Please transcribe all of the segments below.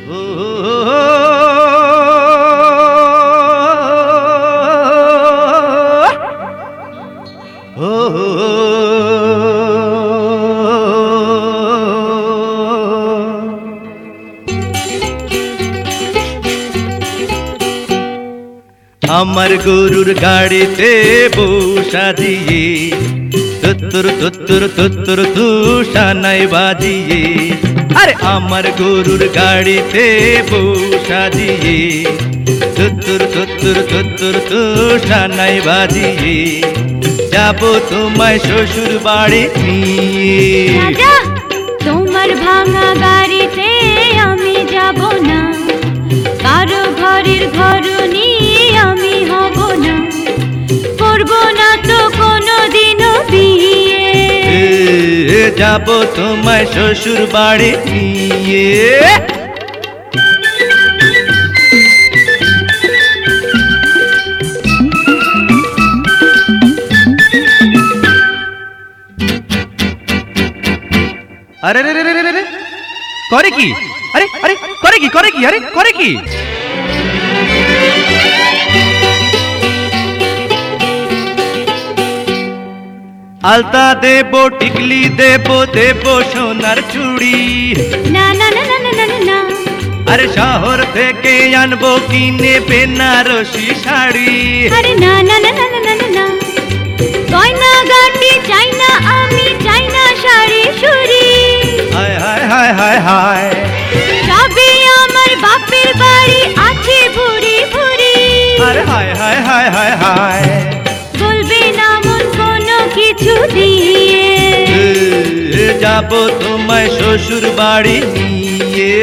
আমার গরুর গাড়িতে বসা দিয়ে তুত্তুর তুত্তুর তুত্তুর তুষানাই বাজিয়ে, আরে আমার গরুর গাড়িতে বসা দিয়ে তুত্তুর তুত্তুর তুত্তুর তুষানাই বাজিয়ে যাব তোমায় শ্বশুর বাড়ি নিয়ে। রাজা, তোমার ভাঙা গাড়িতে আমি যাব না, কারো ঘরের ঘরনি আমি হব না, করব না তো কোনোদিনও বিয়ে। যাব তোমায় শ্বশুর বাড়ি নিয়ে। আরে রে রে রে রে রে করে কি? আরে আরে করে কি? করে কি? আরে করে কি? আলতা দেব, টিকলি দেব, দেব সোনার চুড়ি। না না না না না না না, আরে শহর থেকে আনবো কিনে বেনারসি শাড়ি। আরে না না না না না না না, গয়না গাটি চাই না আমি, চাই না শাড়ি সুরি। হায় হায় হায় হায় হায়, সবই আমার বাপের বাড়ি আছে ভুরি ভুরি। আরে হায় হায় হায় হায় হায়, বলবে না মন কোনো কিছু দিয়ে। যাব তোমায় শ্বশুর বাড়ি নিয়ে।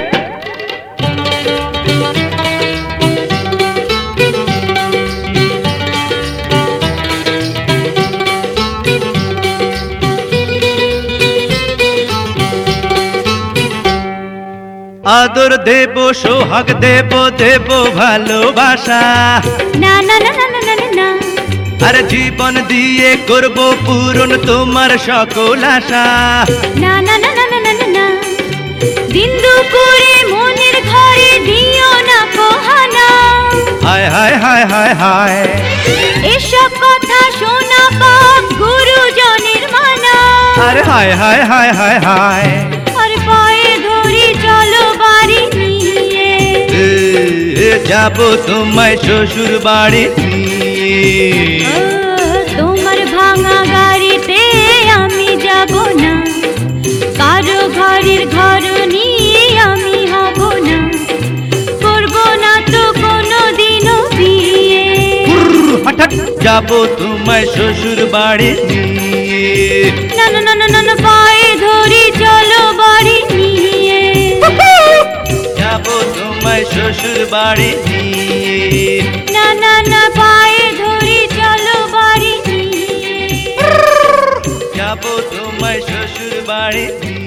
আদর দেব, সোহাগ দেব, দেব ভালোবাসা। না না না না না না না, আর জীবন দিয়ে করব পূরণ তোমার সকল আশা। না না না না না না না, দিন দুপুরে মনের ঘরে দিও না পোহানা। হায় হায় হায় হায় হায়, এসব কথা শোনা পাপ গুরুজনের মানা। আরে হায় হায় হায় হায় হায়, আর পায়ে ধরি চলো বাড়ি নিয়ে। যাব তোমায় শ্বশুর বাড়ি নিয়ে। তোমার ভাঙা গাড়িতে আমি যাব না, কারো ঘরের ঘরনি আমি হব না, করব না তো কোনোদিনও বিয়ে। হঠাৎ যাব তোমায় শ্বশুর বাড়ি নিয়ে। না না না না না, পায়ে ধরি চলো বাড়ি নিয়ে। যাব তোমায় শ্বশুর বাড়ি নিয়ে। না না না, পায়ে ধরি চলো বাড়ি নিয়ে। যাব তোমায় শ্বশুর বাড়ি নিয়ে।